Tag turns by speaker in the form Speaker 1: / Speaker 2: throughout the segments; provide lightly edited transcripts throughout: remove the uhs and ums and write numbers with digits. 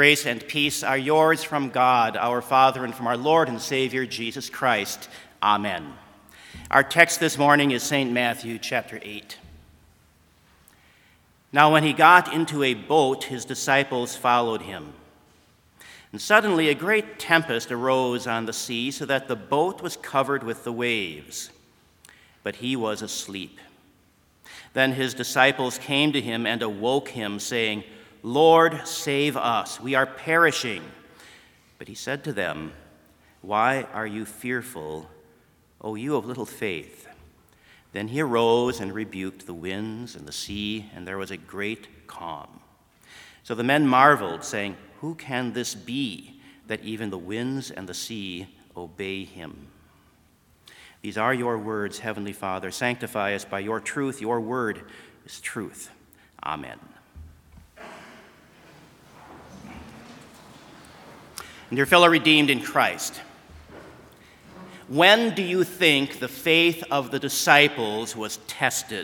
Speaker 1: Grace and peace are yours from God, our Father, and from our Lord and Savior, Jesus Christ. Amen. Our text this morning is St. Matthew chapter 8. Now when he got into a boat, his disciples followed him. And suddenly a great tempest arose on the sea, so that the boat was covered with the waves. But he was asleep. Then his disciples came to him and awoke him, saying, "Lord, save us, we are perishing." But he said to them, "Why are you fearful, O you of little faith?" Then he arose and rebuked the winds and the sea, and there was a great calm. So the men marveled, saying, "Who can this be, that even the winds and the sea obey him?" These are your words, Heavenly Father. Sanctify us by your truth. Your word is truth. Amen. Dear fellow redeemed in Christ, when do you think the faith of the disciples was tested?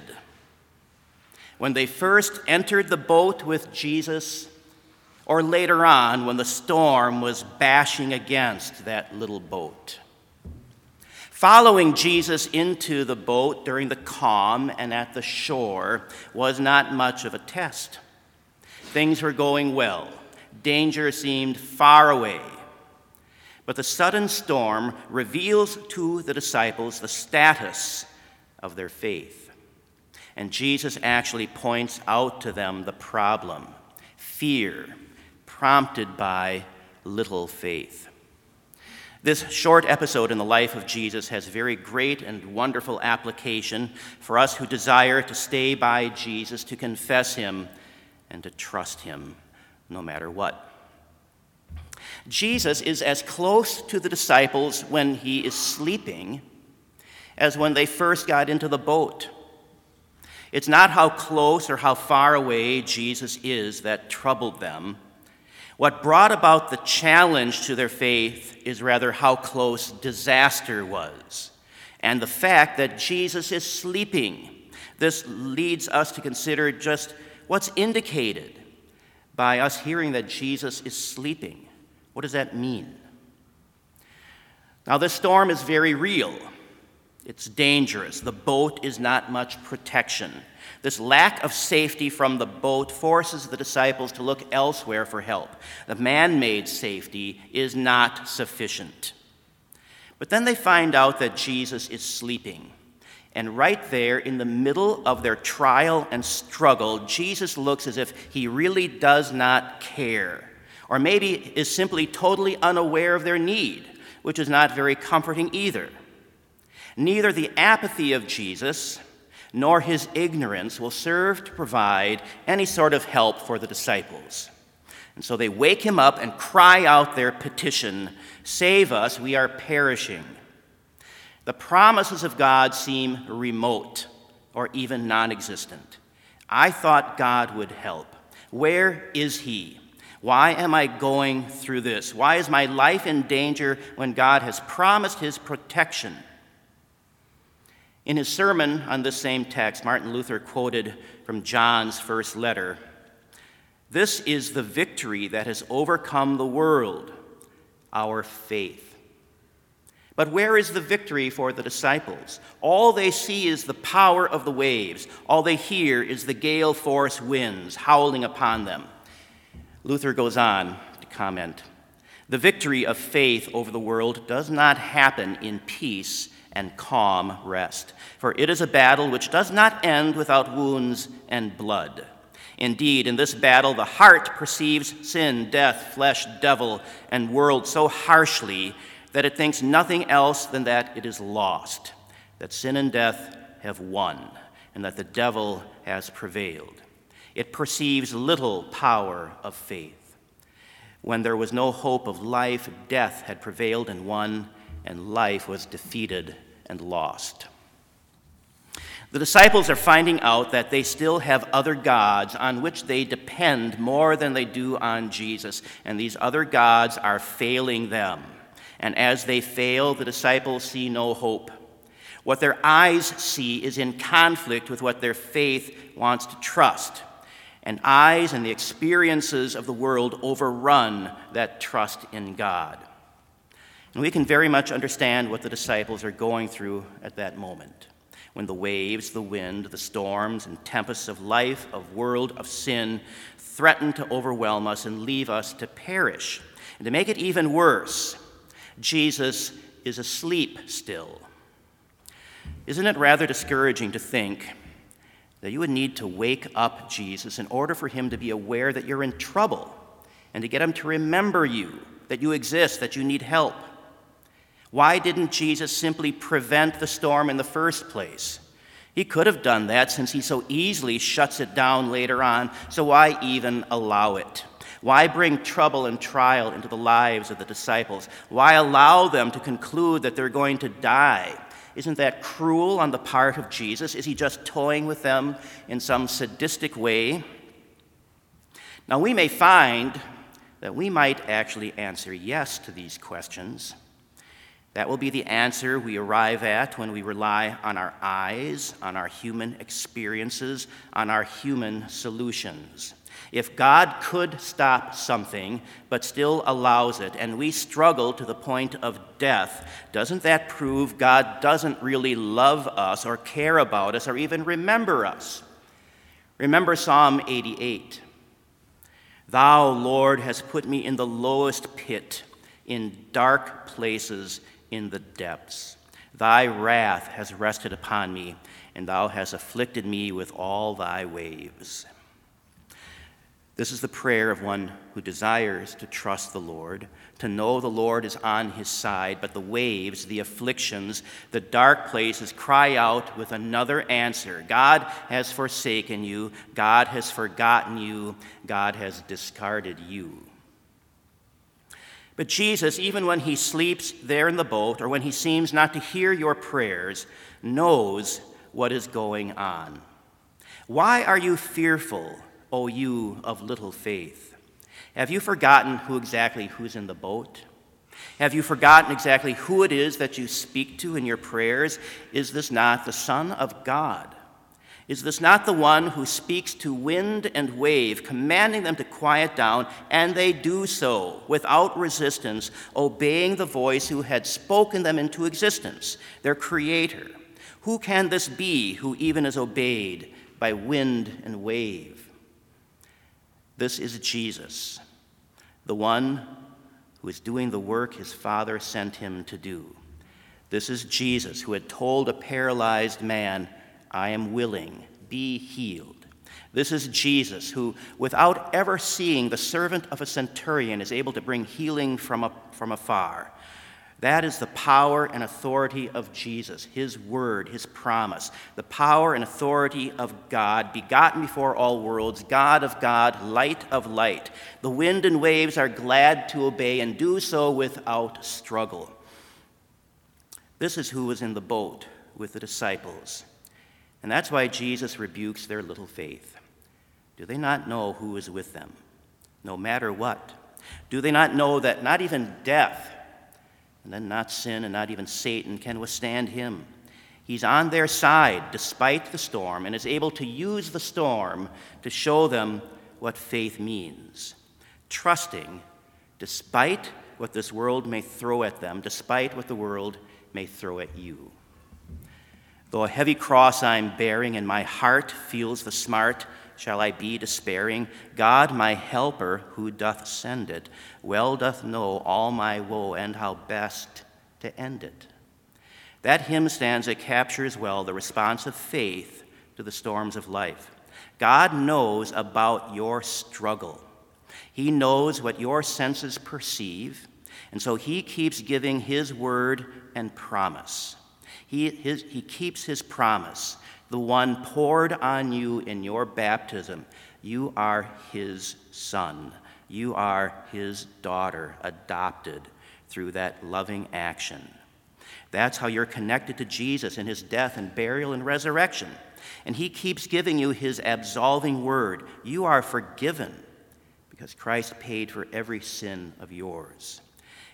Speaker 1: When they first entered the boat with Jesus, or later on when the storm was bashing against that little boat? Following Jesus into the boat during the calm and at the shore was not much of a test. Things were going well. Danger seemed far away. But the sudden storm reveals to the disciples the status of their faith. And Jesus actually points out to them the problem: fear, prompted by little faith. This short episode in the life of Jesus has very great and wonderful application for us who desire to stay by Jesus, to confess him, and to trust him no matter what. Jesus is as close to the disciples when he is sleeping as when they first got into the boat. It's not how close or how far away Jesus is that troubled them. What brought about the challenge to their faith is rather how close disaster was, and the fact that Jesus is sleeping. This leads us to consider just what's indicated by us hearing that Jesus is sleeping. What does that mean? Now, this storm is very real. It's dangerous. The boat is not much protection. This lack of safety from the boat forces the disciples to look elsewhere for help. The man-made safety is not sufficient. But then they find out that Jesus is sleeping. And right there in the middle of their trial and struggle, Jesus looks as if he really does not care, or maybe is simply totally unaware of their need, which is not very comforting either. Neither the apathy of Jesus nor his ignorance will serve to provide any sort of help for the disciples. And so they wake him up and cry out their petition, "Save us, we are perishing." The promises of God seem remote or even non-existent. I thought God would help. Where is he? Why am I going through this? Why is my life in danger when God has promised his protection? In his sermon on this same text, Martin Luther quoted from John's first letter, "This is the victory that has overcome the world, our faith." But where is the victory for the disciples? All they see is the power of the waves. All they hear is the gale-force winds howling upon them. Luther goes on to comment, "The victory of faith over the world does not happen in peace and calm rest, for it is a battle which does not end without wounds and blood. Indeed, in this battle, the heart perceives sin, death, flesh, devil, and world so harshly that it thinks nothing else than that it is lost, that sin and death have won, and that the devil has prevailed. It perceives little power of faith. When there was no hope of life, death had prevailed and won, and life was defeated and lost." The disciples are finding out that they still have other gods on which they depend more than they do on Jesus, and these other gods are failing them. And as they fail, the disciples see no hope. What their eyes see is in conflict with what their faith wants to trust. and eyes and the experiences of the world overrun that trust in God. And we can very much understand what the disciples are going through at that moment, when the waves, the wind, the storms, and tempests of life, of world, of sin threaten to overwhelm us and leave us to perish. And to make it even worse, Jesus is asleep still. Isn't it rather discouraging to think that you would need to wake up Jesus in order for him to be aware that you're in trouble and to get him to remember you, that you exist, that you need help? Why didn't Jesus simply prevent the storm in the first place? He could have done that since he so easily shuts it down later on, so why even allow it? Why bring trouble and trial into the lives of the disciples? Why allow them to conclude that they're going to die? Isn't that cruel on the part of Jesus? Is he just toying with them in some sadistic way? Now, we may find that we might actually answer yes to these questions. That will be the answer we arrive at when we rely on our eyes, on our human experiences, on our human solutions. If God could stop something, but still allows it, and we struggle to the point of death, doesn't that prove God doesn't really love us or care about us or even remember us? Remember Psalm 88. Thou, Lord, hast put me in the lowest pit, in dark places, in the depths. Thy wrath has rested upon me, and thou hast afflicted me with all thy waves. This is the prayer of one who desires to trust the Lord, to know the Lord is on his side, but the waves, the afflictions, the dark places cry out with another answer. God has forsaken you. God has forgotten you. God has discarded you. But Jesus, even when he sleeps there in the boat, or when he seems not to hear your prayers, knows what is going on. Why are you fearful, O you of little faith? Have you forgotten who's in the boat? Have you forgotten exactly who it is that you speak to in your prayers? Is this not the Son of God? Is this not the one who speaks to wind and wave, commanding them to quiet down, and they do so without resistance, obeying the voice who had spoken them into existence, their Creator? Who can this be who even is obeyed by wind and wave? This is Jesus, the one who is doing the work his Father sent him to do. This is Jesus who had told a paralyzed man, I am willing, be healed. This is Jesus who, without ever seeing the servant of a centurion, is able to bring healing from afar. That is the power and authority of Jesus, his word, his promise, the power and authority of God, begotten before all worlds, God of God, light of light. The wind and waves are glad to obey and do so without struggle. This is who was in the boat with the disciples. And that's why Jesus rebukes their little faith. Do they not know who is with them, no matter what? Do they not know that not even death, and then not sin and not even Satan, can withstand him? He's on their side despite the storm and is able to use the storm to show them what faith means. Trusting despite what this world may throw at them, despite what the world may throw at you. Though a heavy cross I'm bearing and my heart feels the smart, shall I be despairing? God, my helper, who doth send it, well doth know all my woe and how best to end it. That hymn stanza captures well the response of faith to the storms of life. God knows about your struggle. He knows what your senses perceive, and so he keeps giving his word and promise. He keeps his promise, the one poured on you in your baptism. You are his son. You are his daughter, adopted through that loving action. That's how you're connected to Jesus in his death and burial and resurrection. And he keeps giving you his absolving word. You are forgiven because Christ paid for every sin of yours.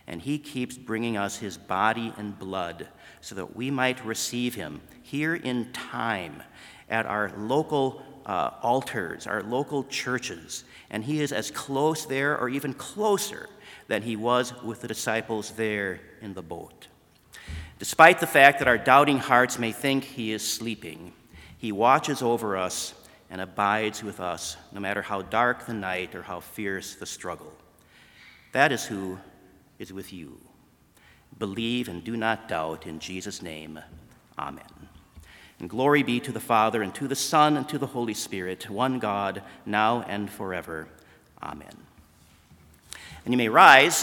Speaker 1: and he keeps bringing us his body and blood so that we might receive him here in time at our local altars, our local churches. And he is as close there or even closer than he was with the disciples there in the boat. Despite the fact that our doubting hearts may think he is sleeping, he watches over us and abides with us, no matter how dark the night or how fierce the struggle. That is who is with you. Believe and do not doubt. In Jesus' name, amen. And glory be to the Father, and to the Son, and to the Holy Spirit, one God, now and forever. Amen. And you may rise,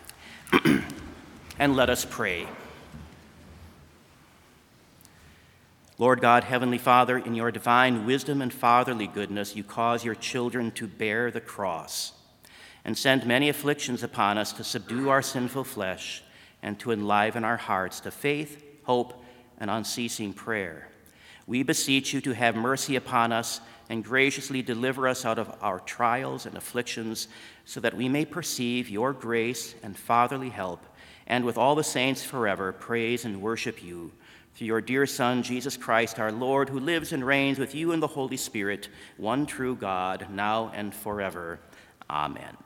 Speaker 1: and let us pray. Lord God, Heavenly Father, in your divine wisdom and fatherly goodness, you cause your children to bear the cross and send many afflictions upon us to subdue our sinful flesh and to enliven our hearts to faith, hope, and unceasing prayer. We beseech you to have mercy upon us and graciously deliver us out of our trials and afflictions, so that we may perceive your grace and fatherly help, and with all the saints forever praise and worship you. Through your dear Son, Jesus Christ, our Lord, who lives and reigns with you in the Holy Spirit, one true God, now and forever. Amen.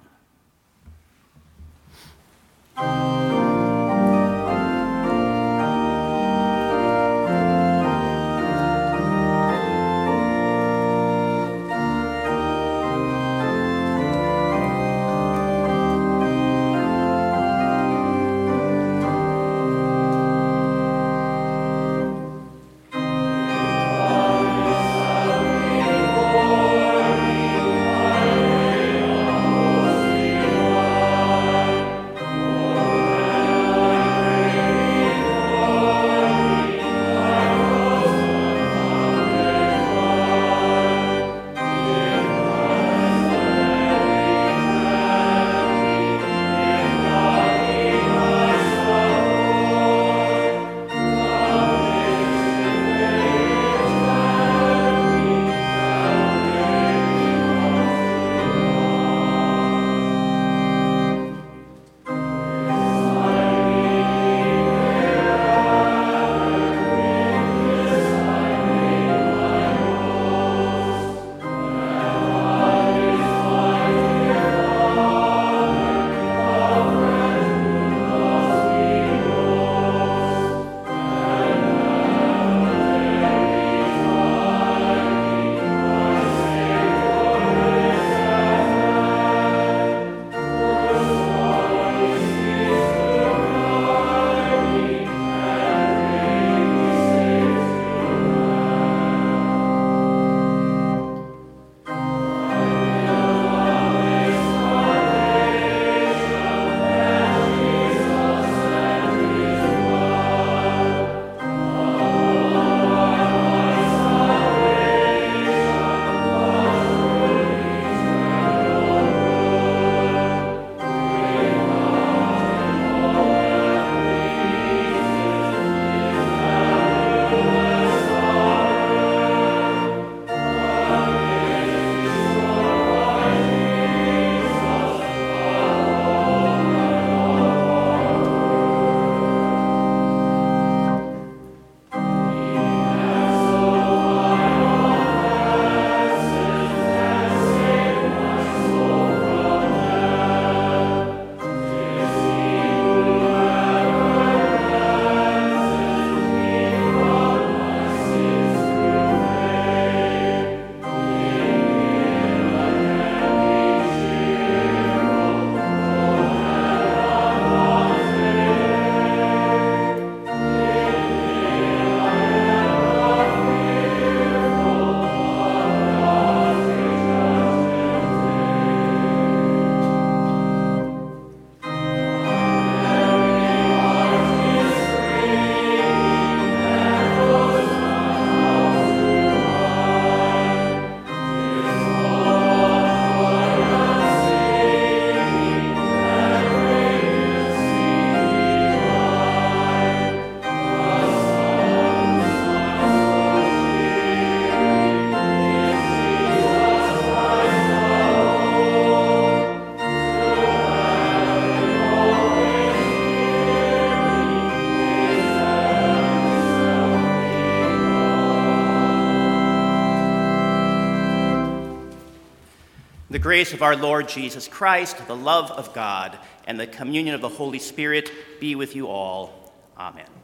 Speaker 1: The grace of our Lord Jesus Christ, the love of God, and the communion of the Holy Spirit be with you all. Amen.